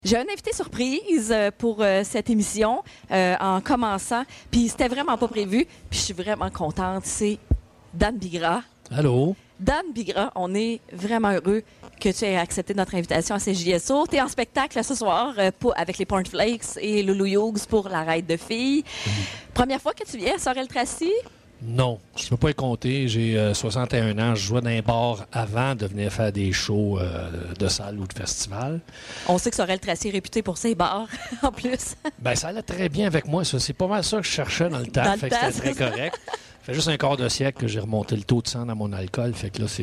J'ai un invité surprise pour cette émission en commençant, puis c'était vraiment pas prévu, puis je suis vraiment contente, c'est Dan Bigra. Allô? Dan Bigra, on est vraiment heureux que tu aies accepté notre invitation à CJSO. Tu es en spectacle ce soir avec les Pornflakes et Loulou Hughes pour la raide de filles. Première fois que tu viens à Sorel-Tracy? Non, je ne peux pas y compter. J'ai 61 ans. Je jouais dans un bar avant de venir faire des shows de salle ou de festival. On sait que Sorel-Tracy est réputé pour ses bars, en plus. Ben ça allait très bien avec moi. Ça. C'est pas mal ça que je cherchais dans le temps. Dans le fait temps, que c'était très correct. Ça fait juste un quart de siècle que j'ai remonté le taux de sang dans mon alcool. Fait que là,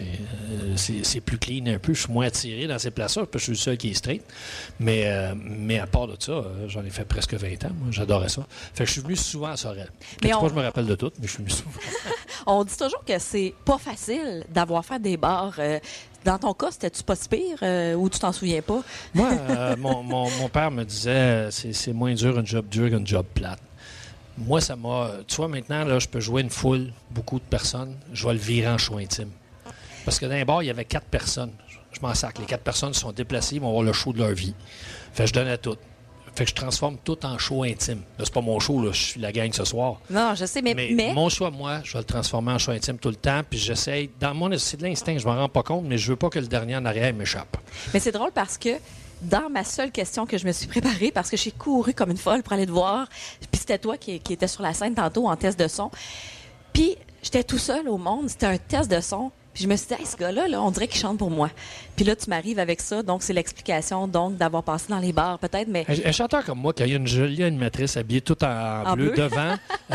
c'est plus clean un peu. Je suis moins attiré dans ces places-là parce que je suis le seul qui est straight. Mais à part de ça, j'en ai fait presque 20 ans. Moi, j'adorais ça. Fait que je suis venu souvent à Sorel. Je me rappelle de tout, mais je suis venu souvent. On dit toujours que c'est pas facile d'avoir fait des bars. Dans ton cas, c'était-tu pas si pire ou tu t'en souviens pas? Moi, mon père me disait c'est moins dur un job dur qu'un job plate. Moi, ça m'a... Tu vois, maintenant, là, je peux jouer une foule, beaucoup de personnes. Je vais le virer en show intime. Parce que dans les bars, il y avait 4 personnes. Je m'en sac. Les 4 personnes sont déplacées, ils vont avoir le show de leur vie. Fait que je donne à tout. Fait que je transforme tout en show intime. Là, c'est pas mon show, là. Je suis la gang ce soir. Non, je sais, mais... mon choix, moi, je vais le transformer en show intime tout le temps. Puis j'essaye... C'est de l'instinct, je m'en rends pas compte, mais je veux pas que le dernier en arrière m'échappe. Mais c'est drôle parce que dans ma seule question que je me suis préparée, parce que j'ai couru comme une folle pour aller te voir, puis c'était toi qui étais sur la scène tantôt en test de son, puis j'étais tout seul au monde, c'était un test de son, puis je me suis dit, hey, ce gars-là, là, on dirait qu'il chante pour moi. Puis là, tu m'arrives avec ça, donc c'est l'explication donc d'avoir passé dans les bars, peut-être, mais... Un chanteur comme moi, quand il y a une jolie animatrice habillée tout en bleu devant,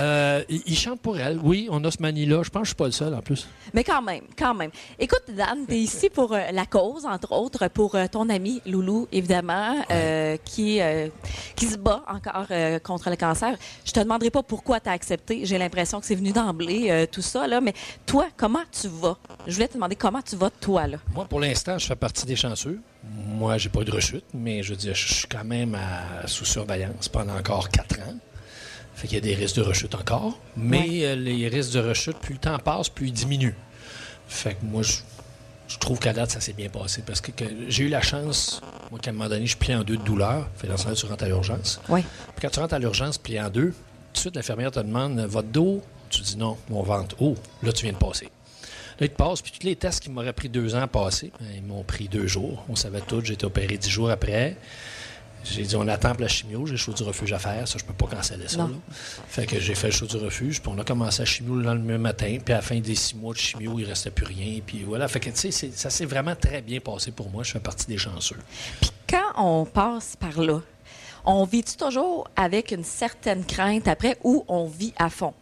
il chante pour elle. Oui, on a ce manie-là. Je pense que je suis pas le seul, en plus. Mais quand même. Écoute, Dan, tu es ici pour la cause, entre autres, pour ton ami Loulou, évidemment, qui se bat encore contre le cancer. Je te demanderai pas pourquoi tu as accepté. J'ai l'impression que c'est venu d'emblée, tout ça, là. Mais toi, comment tu vas? Je voulais te demander comment tu vas, toi, là. Moi, pour l'instant, je fais partie des chanceux. Moi, j'ai pas eu de rechute, mais je veux dire, je suis quand même sous surveillance pendant encore 4 ans. Fait qu'il y a des risques de rechute encore. Mais les risques de rechute, plus le temps passe, plus ils diminuent. Fait que moi, je trouve qu'à date, ça s'est bien passé. Parce que j'ai eu la chance, moi, qu'à un moment donné, je plie en 2 de douleur. Fait dans ce moment, tu rentres à l'urgence. Oui. Puis quand tu rentres à l'urgence, plié en 2, tout de suite, l'infirmière te demande votre dos. Tu dis non, mon ventre. Oh, là, tu viens de passer. Là, ils te passent, puis tous les tests qui m'auraient pris 2 ans à passer, ils m'ont pris 2 jours. On savait tout. J'ai été opéré 10 jours après. J'ai dit, on attend pour la chimio. J'ai le show du refuge à faire. Ça, je peux pas canceller ça. Là. Fait que j'ai fait le show du refuge. Puis on a commencé la chimio le lendemain matin. Puis à la fin des 6 mois de chimio, il restait plus rien. Puis voilà. Fait que, tu sais, ça s'est vraiment très bien passé pour moi. Je fais partie des chanceux. Puis quand on passe par là, on vit-tu toujours avec une certaine crainte après ou on vit à fond?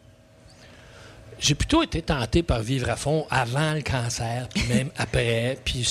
J'ai plutôt été tenté par vivre à fond avant le cancer, puis même après. Puis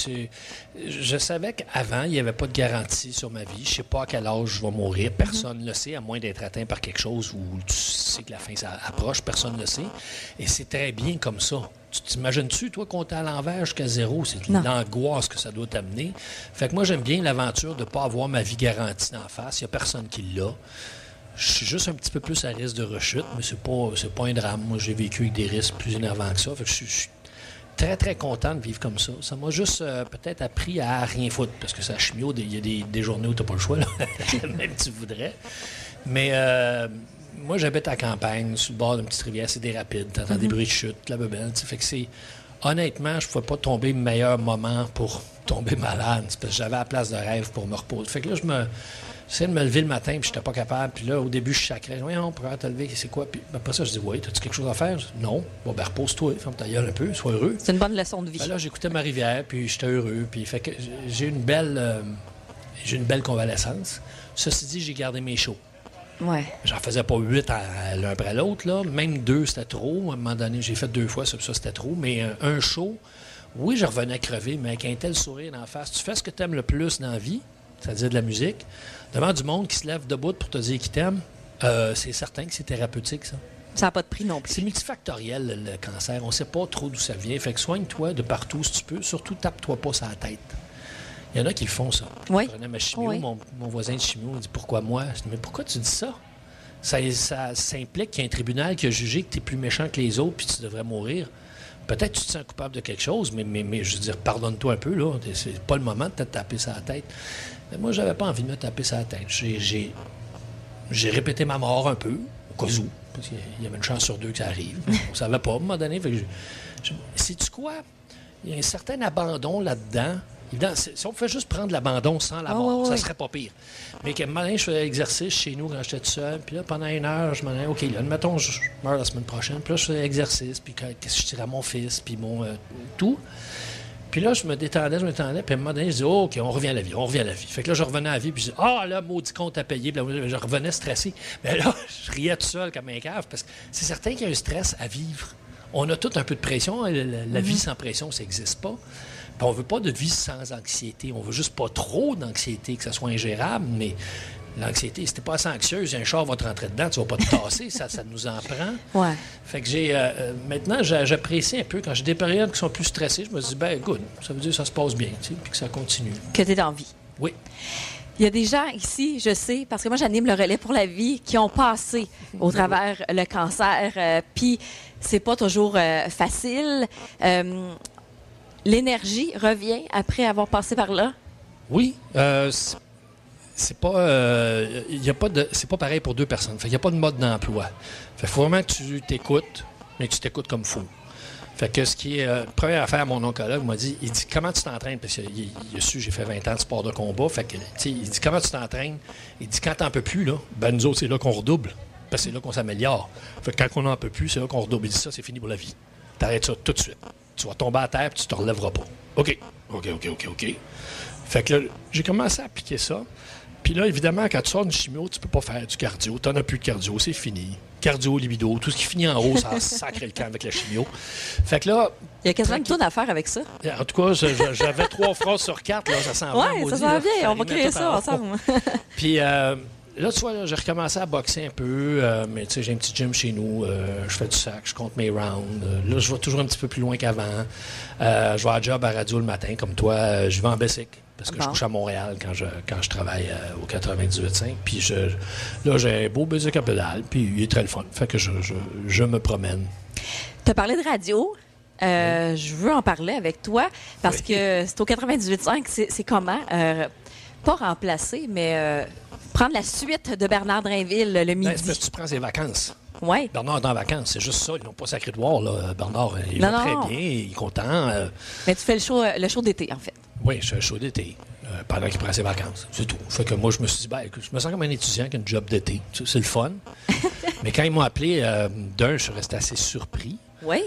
je savais qu'avant, il n'y avait pas de garantie sur ma vie. Je ne sais pas à quel âge je vais mourir. Personne ne le sait, à moins d'être atteint par quelque chose où tu sais que la fin ça approche. Personne ne le sait. Et c'est très bien comme ça. Tu t'imagines-tu, toi, compter à l'envers jusqu'à 0? C'est l'angoisse que ça doit t'amener. Fait que moi, j'aime bien l'aventure de ne pas avoir ma vie garantie d'en face. Il n'y a personne qui l'a. Je suis juste un petit peu plus à risque de rechute, mais c'est pas un drame. Moi, j'ai vécu avec des risques plus énervants que ça. Fait que je suis très, très content de vivre comme ça. Ça m'a juste peut-être appris à rien foutre, parce que ça chimio, il y a des journées où tu n'as pas le choix, là. Même si tu voudrais. Mais moi, j'habite à la campagne, sur le bord d'une petite rivière, c'est des rapides. Tu entends des bruits de chute, la bebelle. Fait que c'est... Honnêtement, je ne pouvais pas tomber le meilleur moment pour tomber malade. C'est parce que j'avais la place de rêve pour me reposer. Fait que là, j'essayais de me lever le matin, puis j'étais pas capable. Puis là, au début, je sacrais. Oui, on pourrait te lever, c'est quoi? Puis après ça, je dis, oui, as-tu quelque chose à faire? Non. Bon, ben repose-toi, ferme ta gueule un peu, sois heureux. C'est une bonne leçon de vie. Ben là, j'écoutais ma rivière, puis j'étais heureux. Puis fait que j'ai une belle convalescence. Ceci dit, j'ai gardé mes shows. Ouais. J'en faisais pas 8 l'un après l'autre, là. Même 2, c'était trop. À un moment donné, j'ai fait 2 fois, ça c'était trop. Mais un show, oui, je revenais crever, mais avec un tel sourire en face, tu fais ce que tu aimes le plus dans la vie, c'est-à-dire de la musique, devant du monde qui se lève debout pour te dire qu'il t'aime, c'est certain que c'est thérapeutique, ça. Ça n'a pas de prix non plus. C'est multifactoriel, le cancer. On ne sait pas trop d'où ça vient. Fait que soigne-toi de partout si tu peux. Surtout, tape-toi pas sur la tête. Il y en a qui le font, ça. Oui. Je prenais ma chimio, mon voisin de chimio me dit « Pourquoi moi? » Je dis « Mais pourquoi tu dis ça? Ça implique qu'il y a un tribunal qui a jugé que tu es plus méchant que les autres puis tu devrais mourir. Peut-être que tu te sens coupable de quelque chose, mais je veux dire, pardonne-toi un peu, là. C'est pas le moment de te taper sur la tête. » Mais moi, j'avais pas envie de me taper ça la tête. J'ai répété ma mort un peu, au cas où, parce qu'il y avait une chance sur deux que ça arrive. On savait pas, à un moment donné. Sais-tu quoi? Il y a un certain abandon là-dedans. Évidemment, si on pouvait juste prendre l'abandon sans la mort, ça serait pas pire. Mais qu'à un moment donné, je faisais l'exercice chez nous quand j'étais tout seul. Puis là, pendant 1 heure, je me disais, OK, là, admettons, je meurs la semaine prochaine. Puis là, je faisais l'exercice. Puis qu'est-ce que je tirais à mon fils, puis mon tout. Puis là, je me détendais. Puis à un moment donné, je disais, oh, OK, on revient à la vie. Fait que là, je revenais à la vie. Puis je disais, là, maudit compte à payer. Puis là, je revenais stressé. Mais là, je riais tout seul comme un cave. Parce que c'est certain qu'il y a un stress à vivre. On a tout un peu de pression. La vie sans pression, ça n'existe pas. Puis on ne veut pas de vie sans anxiété. On veut juste pas trop d'anxiété, que ça soit ingérable, mais l'anxiété, si t'es pas assez anxieuse, un char va te rentrer dedans, tu vas pas te tasser, ça nous en prend. Ouais. Fait que maintenant, j'apprécie un peu, quand j'ai des périodes qui sont plus stressées, je me dis, good, ça veut dire que ça se passe bien, tu sais, puis que ça continue. Que tu es en vie. Oui. Il y a des gens ici, je sais, parce que moi, j'anime le relais pour la vie, qui ont passé au travers le cancer, puis c'est pas toujours facile. L'énergie revient après avoir passé par là? Oui. C'est pas, c'est pas pareil pour deux personnes. Fait qu'il n'y a pas de mode d'emploi. Fait qu'il faut vraiment que tu t'écoutes, mais que tu t'écoutes comme fou. Fait que ce qui est... première affaire, mon oncologue m'a dit, il dit, comment tu t'entraînes? Parce qu'il a su, j'ai fait 20 ans de sport de combat. Fait que, tu sais, il dit, comment tu t'entraînes? Il dit, quand t'en peux plus, là, nous autres, c'est là qu'on redouble. Parce que c'est là qu'on s'améliore. Fait que quand on n'en peut plus, c'est là qu'on redouble. Il dit, ça, c'est fini pour la vie. T'arrêtes ça tout de suite. Tu vas tomber à terre et tu te relèveras pas. OK. Fait que là, j'ai commencé à appliquer ça. Puis là, évidemment, quand tu sors d'une chimio, tu peux pas faire du cardio. Tu n'en as plus de cardio, c'est fini. Cardio, libido, tout ce qui finit en haut, ça sacre le camp avec la chimio. Fait que là... Il y a quasiment une tonne à faire avec ça. En tout cas, j'avais 3 phrases sur 4, là, ça s'en vient. Oui, ça s'en vient. On va créer ça ensemble. Puis... là, tu vois, là, j'ai recommencé à boxer un peu, mais tu sais, j'ai un petit gym chez nous, je fais du sac, je compte mes rounds. Là, je vais toujours un petit peu plus loin qu'avant. Je vais à job à radio le matin, comme toi. Je vais en bicycle, parce que je couche à Montréal quand je travaille au 98.5. Puis là, j'ai un beau bicycle à pédale, puis il est très le fun. Fait que je me promène. Tu as parlé de radio. Je veux en parler avec toi, parce que c'est au 98.5. C'est comment? Pas remplacer, mais... prendre la suite de Bernard Drainville le midi. C'est parce que tu prends ses vacances. Oui. Bernard est en vacances, c'est juste ça. Ils n'ont pas sacré de voir, là. Bernard, il va très bien, il est content. Mais tu fais le show d'été, en fait. Oui, je fais le show d'été, pendant qu'il prend ses vacances. C'est tout. Fait que moi, je me suis dit, je me sens comme un étudiant qui a une job d'été. C'est le fun. Mais quand ils m'ont appelé, d'un, je suis resté assez surpris. Oui.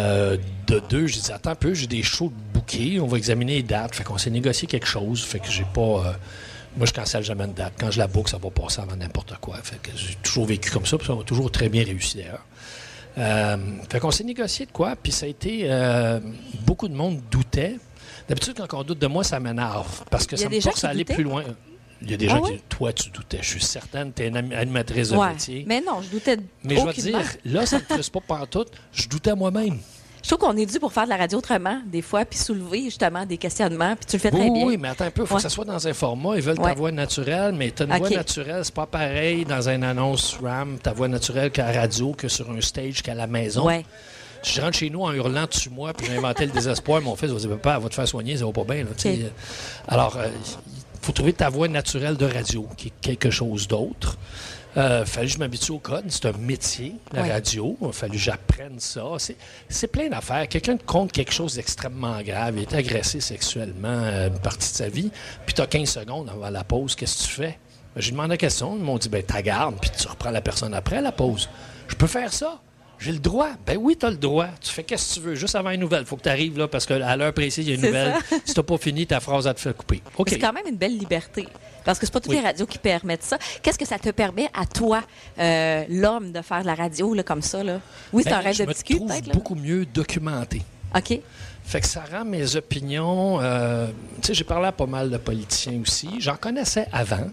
De deux, j'ai dit, attends un peu, j'ai des shows de bouquets, on va examiner les dates. Fait qu'on s'est négocié quelque chose. Fait que j'ai pas... moi, je cancelle jamais une date. Quand je la book, ça va passer avant n'importe quoi. Fait que j'ai toujours vécu comme ça, puis ça a toujours très bien réussi d'ailleurs. Fait qu'on s'est négocié de quoi, puis ça a été... beaucoup de monde doutait. D'habitude, quand on doute de moi, ça m'énerve, parce que ça me force à aller plus loin. Il y a des gens qui... Toi, tu doutais. Je suis certaine, tu es une animatrice de métier. Mais non, je doutais mais je vais te dire, là, ça ne me frustre pas pantoute. Je doutais à moi-même. Je trouve qu'on est dû pour faire de la radio autrement, des fois, puis soulever justement des questionnements, puis tu le fais très bien. Oui, mais attends un peu, il faut que ça soit dans un format. Ils veulent ta voix naturelle, mais ta voix naturelle, c'est pas pareil dans une annonce RAM, ta voix naturelle qu'à la radio, que sur un stage, qu'à la maison. Ouais. Je rentre chez nous en hurlant dessus moi, puis j'ai inventé le désespoir. Mon fils va dire, papa, elle va te faire soigner, ça va pas bien. Là, okay. Alors, il faut trouver ta voix naturelle de radio, qui est quelque chose d'autre. Fallu que je m'habitue au code. C'est un métier, la radio. Il a fallu que j'apprenne ça. C'est plein d'affaires. Quelqu'un te compte quelque chose d'extrêmement grave. Il est agressé sexuellement une partie de sa vie. Puis tu as 15 secondes avant la pause. Qu'est-ce que tu fais? J'ai demandé la question. Ils m'ont dit, t'as garde, puis tu reprends la personne après la pause. Je peux faire ça? J'ai le droit. Ben oui, tu as le droit. Tu fais qu'est-ce que tu veux. Juste avant une nouvelle. Il faut que tu arrives là parce qu'à l'heure précise, il y a une nouvelle. Si tu n'as pas fini, ta phrase, elle te fait couper. OK. C'est quand même une belle liberté. Parce que c'est pas toutes les radios qui permettent ça. Qu'est-ce que ça te permet à toi, l'homme, de faire de la radio là, comme ça? Là? Oui, c'est un rêve de petit cul, peut-être. Je me trouve beaucoup mieux documenté. OK. Fait que ça rend mes opinions... tu sais, j'ai parlé à pas mal de politiciens aussi. J'en connaissais avant.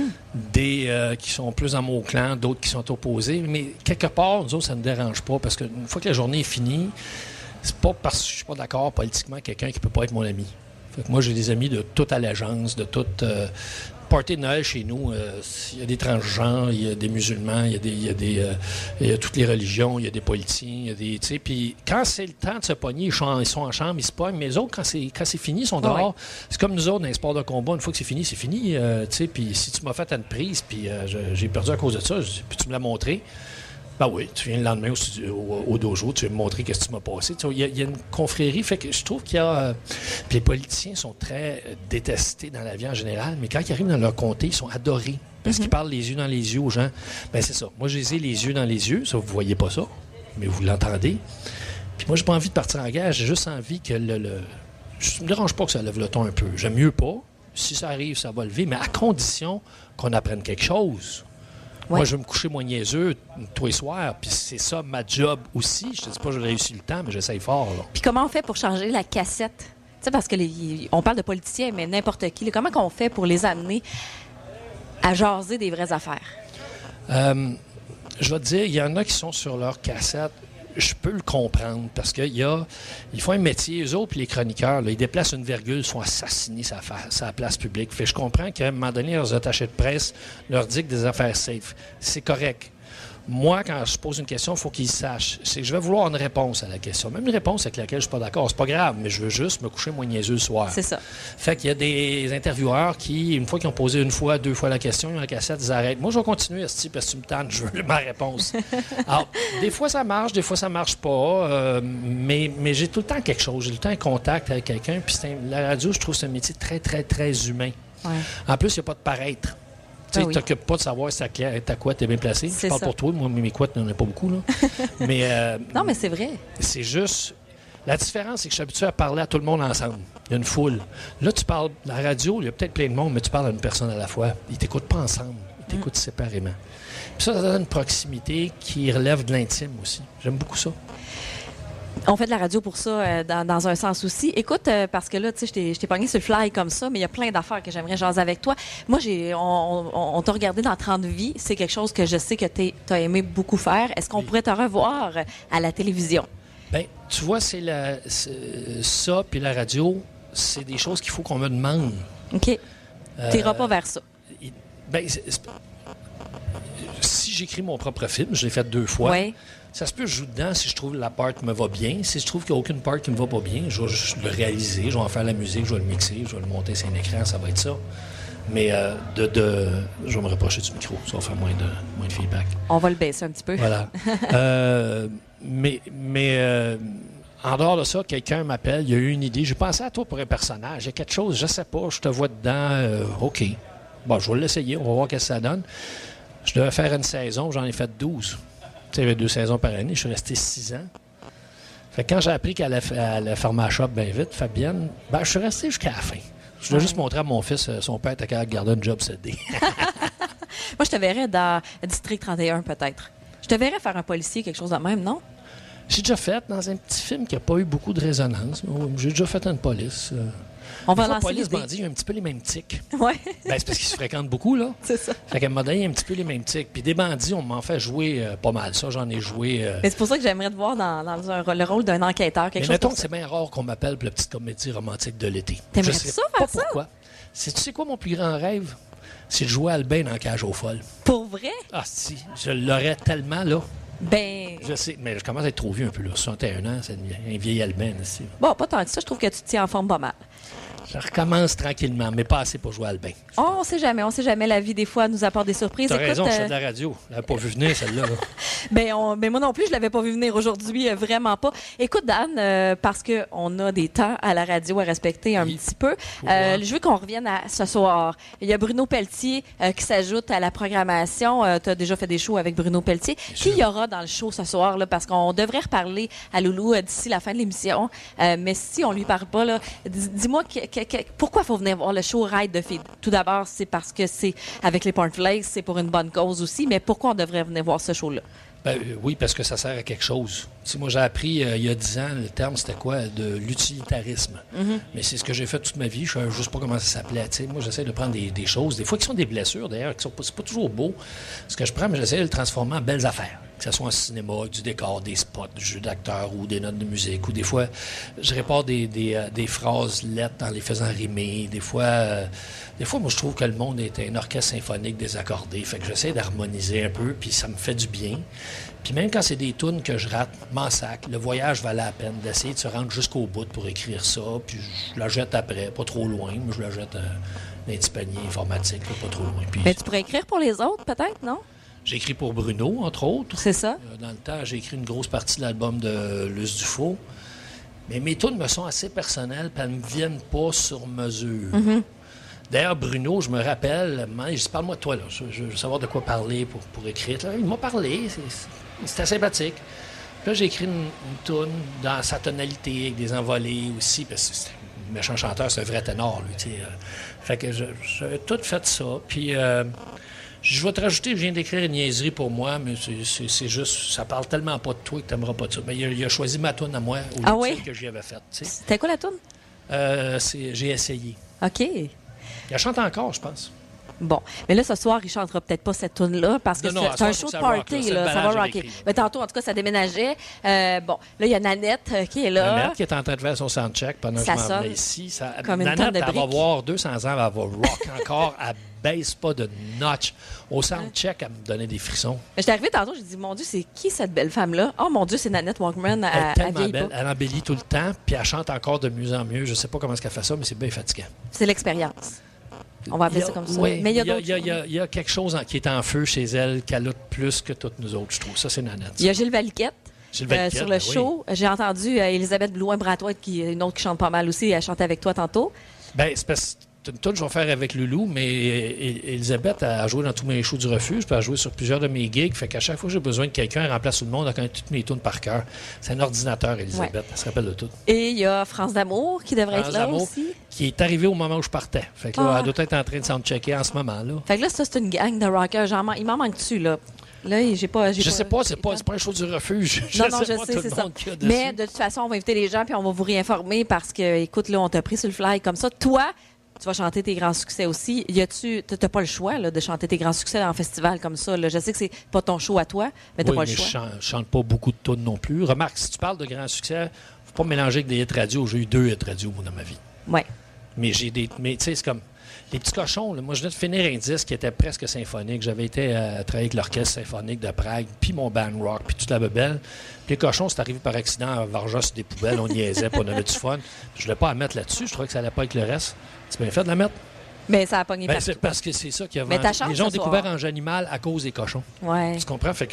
Des qui sont plus dans mon clan, d'autres qui sont opposés. Mais quelque part, nous autres, ça ne nous dérange pas. Parce qu'une fois que la journée est finie, c'est pas parce que je suis pas d'accord politiquement avec quelqu'un qui peut pas être mon ami. Fait que moi, j'ai des amis de toute allégeance, de toute... party de Noël chez nous, il y a des transgenres, il y a des musulmans, il y a toutes les religions, il y a des politiciens, il y a des... Tu sais, puis quand c'est le temps de se pogner, ils sont en chambre, ils se pognent, mais les autres, quand c'est fini, ils sont dehors. Ouais. C'est comme nous autres dans les sports de combat, une fois que c'est fini, tu sais, puis si tu m'as fait une prise, puis j'ai perdu à cause de ça, puis tu me l'as montré, ben oui, tu viens le lendemain au dojo, tu vas me montrer qu'est-ce que tu m'as passé. Il y a une confrérie, fait que je trouve qu'il y a... puis les politiciens sont très détestés dans la vie en général, mais quand ils arrivent dans leur comté, ils sont adorés. Parce qu'ils parlent les yeux dans les yeux aux gens. Ben c'est ça. Moi, je les ai les yeux dans les yeux. Ça, vous voyez pas ça, mais vous l'entendez. Puis moi, j'ai pas envie de partir en guerre. J'ai juste envie que ça me dérange pas que ça lève le ton un peu. J'aime mieux pas. Si ça arrive, ça va lever, mais à condition qu'on apprenne quelque chose. Ouais. Moi, je vais me coucher moins niaiseux tous les soirs, puis c'est ça ma job aussi. Je te dis pas que j'ai réussi le temps, mais j'essaye fort. Là. Puis comment on fait pour changer la cassette? Tu sais, parce que on parle de politiciens, mais n'importe qui. Là, comment on fait pour les amener à jaser des vraies affaires? Je vais te dire, il y en a qui sont sur leur cassette. Je peux le comprendre parce qu'ils font un métier, eux autres, puis les chroniqueurs, là, ils déplacent une virgule, ils sont assassinés sur la place publique. Fait, je comprends qu'à un moment donné, leurs attachés de presse leur disent des affaires safe. C'est correct. Moi, quand je pose une question, il faut qu'ils sachent. C'est que je vais vouloir une réponse à la question. Même une réponse avec laquelle je ne suis pas d'accord. C'est pas grave, mais je veux juste me coucher moins niaiseux le soir. C'est ça. Fait qu'il y a des intervieweurs qui, une fois qu'ils ont posé une fois, deux fois la question, ils ont la cassette, ils arrêtent. Moi, je vais continuer, parce que tu me tentes, je veux ma réponse. Alors, des fois, ça marche, des fois, ça marche pas. Mais j'ai tout le temps quelque chose. J'ai tout le temps un contact avec quelqu'un. Puis la radio, je trouve c'est un métier très, très, très humain. Ouais. En plus, il n'y a pas de paraître. Tu ne t'occupes pas de savoir si ta couette est bien placée. Je parle pour toi. Moi, mes couettes, il n'y en a pas beaucoup. Là. Mais, non, mais c'est vrai. C'est juste... La différence, c'est que je suis habitué à parler à tout le monde ensemble. Il y a une foule. Là, tu parles... La radio, il y a peut-être plein de monde, mais tu parles à une personne à la fois. Ils ne t'écoutent pas ensemble. Ils t'écoutent séparément. Puis ça donne une proximité qui relève de l'intime aussi. J'aime beaucoup ça. On fait de la radio pour ça, dans un sens aussi. Écoute, parce que là, tu sais, je t'ai pogné sur le fly comme ça, mais il y a plein d'affaires que j'aimerais jaser avec toi. Moi, on t'a regardé dans 30 vies. C'est quelque chose que je sais que tu as aimé beaucoup faire. Est-ce qu'on pourrait te revoir à la télévision? Bien, tu vois, ça, puis la radio, c'est des choses qu'il faut qu'on me demande. OK. Tu n'iras pas vers ça. Bien, si j'écris mon propre film, je l'ai fait 2 fois. Oui. Ça se peut que je joue dedans si je trouve que la part me va bien. Si je trouve qu'il n'y a aucune part qui me va pas bien, je vais juste le réaliser, je vais en faire la musique, je vais le mixer, je vais le monter sur un écran, ça va être ça. Mais je vais me reprocher du micro, ça va faire moins de feedback. On va le baisser un petit peu. Voilà. Mais en dehors de ça, quelqu'un m'appelle, il y a eu une idée. J'ai pensé à toi pour un personnage. Il y a quelque chose, je sais pas, je te vois dedans. OK. Bon, je vais l'essayer, on va voir ce que ça donne. Je devais faire une saison, j'en ai fait 12. Tu sais, il y avait 2 saisons par année. Je suis resté 6 ans. Fait que quand j'ai appris qu'elle allait fermer la shop bien vite, Fabienne, je suis resté jusqu'à la fin. Je voulais juste montrer à mon fils, son père était capable de garder un job CD. Moi, je te verrais dans District 31, peut-être. Je te verrais faire un policier, quelque chose de même, non? J'ai déjà fait dans un petit film qui n'a pas eu beaucoup de résonance. J'ai déjà fait une police. On va lancer police bandit, il y a un petit peu les mêmes tics. Oui. C'est parce qu'ils se fréquentent beaucoup, là. C'est ça. Fait qu'à un moment donné, il y a un petit peu les mêmes tics. Puis des bandits, on m'en fait jouer pas mal. Ça, j'en ai joué... Mais c'est pour ça que j'aimerais te voir dans le rôle d'un enquêteur, quelque chose mettons comme que ça. c'est bien rare qu'on m'appelle pour la petite comédie romantique de l'été. T'aimerais ça faire ça? Pourquoi. Tu sais quoi mon plus grand rêve? C'est de jouer Albin dans Cage aux folles. Pour vrai? Ah si, je l'aurais tellement, là. Ben... Je sais, mais je commence à être trop vieux un peu, là. 61 ans, c'est un vieil Albin, aussi. Bon, pas tant que ça. Je trouve que tu te tiens en forme pas mal. Je recommence tranquillement, mais pas assez pour jouer à Albin. Oh, on sait jamais. La vie, des fois, nous apporte des surprises. T'as raison, je fais de la radio. Je l'avais pas vu venir, celle-là. Ben moi non plus, je l'avais pas vu venir aujourd'hui, vraiment pas. Écoute, Dan, parce qu'on a des temps à la radio à respecter un petit peu, je veux qu'on revienne à ce soir. Il y a Bruno Pelletier qui s'ajoute à la programmation. Tu as déjà fait des shows avec Bruno Pelletier. Qui y aura dans le show ce soir? Là, parce qu'on devrait reparler à Loulou d'ici la fin de l'émission. Mais si on lui parle pas, là, dis-moi pourquoi il faut venir voir le show Ride de filles? Tout d'abord, c'est parce que c'est avec les Cornflakes, c'est pour une bonne cause aussi, mais pourquoi on devrait venir voir ce show-là? Oui, parce que ça sert à quelque chose. Tu sais, moi, j'ai appris il y a 10 ans, le terme, c'était quoi? De l'utilitarisme. Mm-hmm. Mais c'est ce que j'ai fait toute ma vie. Je ne sais juste pas comment ça s'appelait. Tu sais, moi, j'essaie de prendre des choses, des fois qui sont des blessures, d'ailleurs, qui sont pas toujours beaux. Ce que je prends, mais j'essaie de le transformer en belles affaires. que ce soit en cinéma, du décor, des spots, du jeu d'acteur ou des notes de musique. Ou des fois, je répare des phrases lettres en les faisant rimer. Des fois, moi, je trouve que le monde est un orchestre symphonique désaccordé. Fait que j'essaie d'harmoniser un peu, puis ça me fait du bien. Puis même quand c'est des tunes que je rate, m'en sac, le voyage valait la peine d'essayer de se rendre jusqu'au bout pour écrire ça. Puis je la jette après, pas trop loin, mais je la jette dans les petits paniers informatiques, là, pas trop loin. Puis, Mais tu pourrais écrire pour les autres, peut-être, non? j'ai écrit pour Bruno, entre autres. C'est ça. Dans le temps, j'ai écrit une grosse partie de l'album de Luce Dufault. Mais mes tunes me sont assez personnelles, puis elles ne me viennent pas sur mesure. Mm-hmm. D'ailleurs, Bruno, je me rappelle, je dis, parle-moi de toi, là. Je veux savoir de quoi parler pour écrire. Là, il m'a parlé, c'était sympathique. Puis là, j'ai écrit une tune dans sa tonalité, avec des envolées aussi, parce que c'est un méchant chanteur, c'est un vrai ténor, lui, tu sais. Fait que j'avais tout fait ça. Puis, je vais te rajouter, je viens d'écrire une niaiserie pour moi, mais c'est juste, ça parle tellement pas de toi que tu n'aimeras pas de ça. Mais il a choisi ma tune à moi, au lieu que j'y avais faite. C'était quoi la tune? J'ai essayé. OK. Elle chante encore, je pense. Bon. Mais là, ce soir, il chantera peut-être pas cette tune-là parce que c'est un show de party. Là, ça va rocker. Mais tantôt, en tout cas, ça déménageait. Bon, là, il y a Nanette qui est là. Nanette qui est en train de faire son soundcheck pendant que je m'en vais ici. Comme une Nanette, tonne de elle va briques. voir 200 ans, elle va rock encore. Elle baisse pas de notch. Au soundcheck, elle me donnait des frissons. J'étais arrivée tantôt, j'ai dit, mon Dieu, c'est qui cette belle femme-là? Oh mon Dieu, c'est Nanette Walkman. Elle est tellement vieille belle. pas. Elle embellit tout le temps, puis elle chante encore de mieux en mieux. Je sais pas comment est-ce qu'elle fait ça, mais c'est bien fatigant. C'est l'expérience. On va appeler ça comme ça. Oui, mais il y a quelque chose qui est en feu chez elle qu'elle a plus que toutes nous autres, je trouve. Ça, c'est Nanette. Il y a Gilles Valiquette. Sur le show. J'ai entendu Elisabeth Blouin-Bratois, une autre qui chante pas mal aussi. Elle chantait avec toi tantôt. Bien, c'est parce que c'est une tune que je vais faire avec Loulou, mais Elisabeth a joué dans tous mes shows du refuge, puis elle a joué sur plusieurs de mes gigs. Fait qu'à chaque fois que j'ai besoin de quelqu'un, elle remplace tout le monde, elle connaît toutes mes tunes par cœur. C'est un ordinateur, Elisabeth. Ouais. Elle se rappelle de tout. Et il y a France d'Amour qui devrait être là aussi. Qui est arrivé au moment où je partais. Fait que là, elle doit être en train de soundchecker en ce moment, là. Fait que là, ça, c'est une gang de rockers. Il m'en manque dessus, là. Là, j'ai pas. Je sais pas, c'est pas un show du refuge. Je sais, c'est ça. Mais de toute façon, on va inviter les gens puis on va vous réinformer parce que, écoute, là, on t'a pris sur le fly comme ça. Toi, tu vas chanter tes grands succès aussi. T'as pas le choix là, de chanter tes grands succès en festival comme ça. Là. Je sais que c'est pas ton show à toi, mais t'as pas le choix. Je chante pas beaucoup de tunes non plus. Remarque, si tu parles de grands succès, faut pas mélanger avec des hits radio. J'ai eu 2 hits radio dans ma vie. Ouais. Mais tu sais, c'est comme les petits cochons. Là. Moi, je venais de finir un disque qui était presque symphonique. J'avais été travailler avec l'Orchestre symphonique de Prague, puis mon band rock, puis toute la bebelle. Puis les cochons, c'est arrivé par accident à Varja sur des poubelles. On niaisait, puis on avait du fun. Puis je voulais pas la mettre là-dessus. Je trouvais que ça allait pas avec le reste. C'est bien fait de la mettre. Mais ça a pogné partout. C'est parce que c'est ça qui a vendu. Les gens ont découvert Ange Animal à cause des cochons. Ouais. Tu comprends? Fait que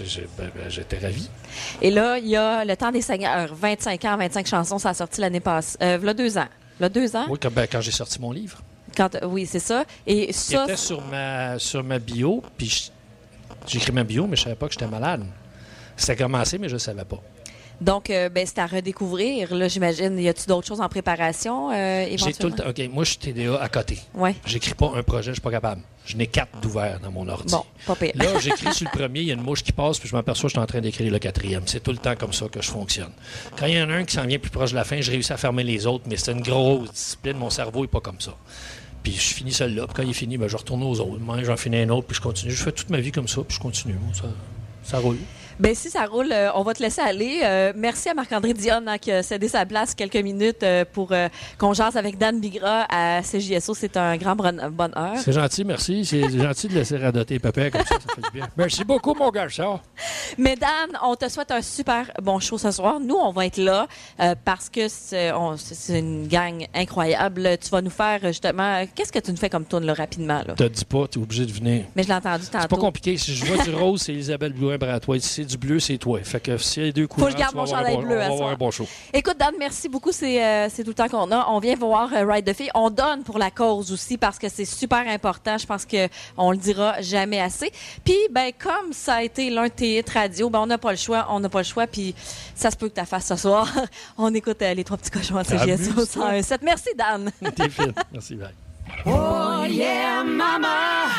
j'étais ravi. Et là, il y a Le Temps des Seigneurs. 25 ans, 25 chansons. Ça a sorti l'année passée. Là, 2 ans. Là, 2 ans? Oui, quand j'ai sorti mon livre. Oui, c'est ça. Et ça. Il était sur ma bio, puis j'ai écrit ma bio, mais je savais pas que j'étais malade. C'était commencé, mais je ne savais pas. Donc, c'est à redécouvrir, là, j'imagine. Y a-tu d'autres choses en préparation, éventuellement? J'ai tout le temps. OK, moi, je suis TDA à côté. Ouais. J'écris pas un projet, je suis pas capable. Je n'ai 4 d'ouverts dans mon ordi. Bon, pas pire. Là, j'écris sur le premier, il y a une mouche qui passe, puis je m'aperçois que je suis en train d'écrire le 4e. C'est tout le temps comme ça que je fonctionne. Quand il y en a un qui s'en vient plus proche de la fin, je réussis à fermer les autres, mais c'est une grosse discipline. Mon cerveau n'est pas comme ça. Puis je finis celui-là, puis quand il est fini, je retourne aux autres. Moi, j'en finis un autre, puis je continue. Je fais toute ma vie comme ça, puis je continue. Ça roule. Bien, si ça roule, on va te laisser aller. Merci à Marc-André Dionne qui a cédé sa place quelques minutes pour qu'on jase avec Dan Bigra à CJSO. C'est un grand bonheur. C'est gentil, merci. C'est gentil de laisser radoter Pépé comme ça fait du bien. Merci beaucoup, mon garçon. Mais Dan, on te souhaite un super bon show ce soir. Nous, on va être là parce que c'est une gang incroyable. Tu vas nous faire justement... Qu'est-ce que tu nous fais comme tourne là, rapidement? Là? Te dis pas, tu es obligé de venir. Mais je l'ai entendu tantôt. C'est pas compliqué. Si je vois du rose, c'est Isabelle Blouin-Bratois. Si c'est du bleu, c'est toi. Fait que si les deux couleurs, faut que je garde mon chandail bleu on va avoir un bon show. Écoute, Dan, merci beaucoup. C'est tout le temps qu'on a. On vient voir Ride the Fille. On donne pour la cause aussi parce que c'est super important. Je pense qu'on le dira jamais assez. Puis, comme ça a été l'un de tes hits radio, on n'a pas le choix. On n'a pas le choix. Puis, ça se peut que tu fasses ce soir. On écoute les 3 petits cochons à CJSO 101.7. Merci, Dan. T'es fine. Merci, bye. Oh yeah, mama!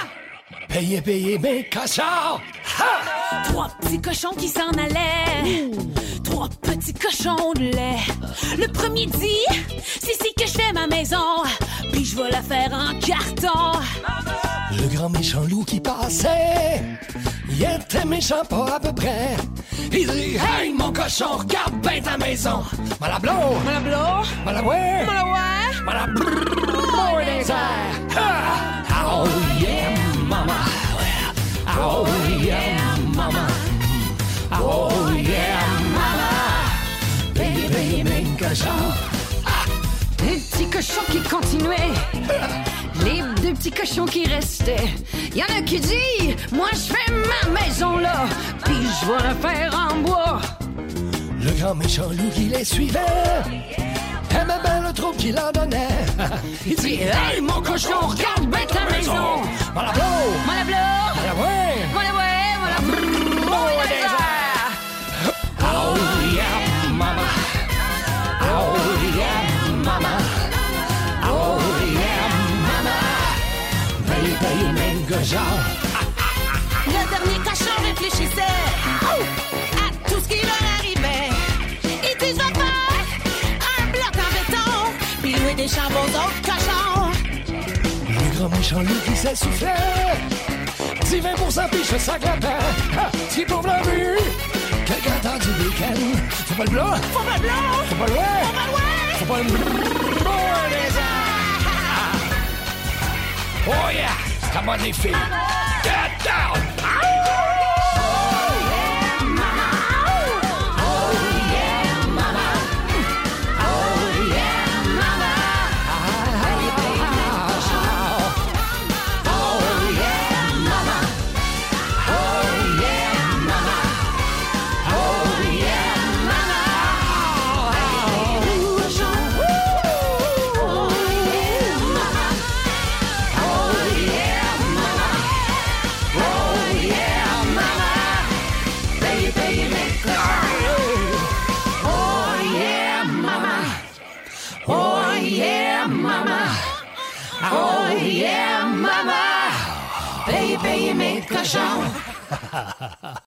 Payez mes cochons! Ha! 3 petits cochons qui s'en allaient. 3 petits cochons de lait. Le premier dit, c'est ici que je fais ma maison. Puis je vais la faire en carton. Le grand méchant loup qui passait, il était méchant pas à peu près. Il dit, hey mon cochon, regarde bien ta maison. Malablo, Malablo, malaboué, malawai, malaboué des airs. Oh yeah, mama. Oh yeah, mama. Oh yeah, mama. Baby, mes cochons. les petits cochons qui continuaient, les deux petits cochons qui restaient. Y en a qui dit, moi je fais ma maison là, puis je vais la faire en bois. Le grand méchant loup qui les suivait aimait bien le trou qu'il en donnait. Il dit, hey mon cochon, regarde bien ta maison. Malablo, Malablo, malaboué, malawai, malablo, des airs. oh yeah, mama. Oh yeah, mama. Oh yeah, mama. Baby, mes cochons. Le dernier cochon réfléchissait à tout ce qui leur arrivait. Il dit, je vais faire un bloc en béton, puis louer des chambres aux autres cochons. Le grand méchant loup qui s'essoufflait dit 20% puis je fais ça clapin. Si pour la vue, quelqu'un a entendu du week-end. Faut pas le blanc, Faut pas le blanc, faut pas le ouais, faut pas le ouais. faut pas le ouais, les airs. Oh yeah, come on les filles, get down. Oh yeah, mama. Baby, mes cochons.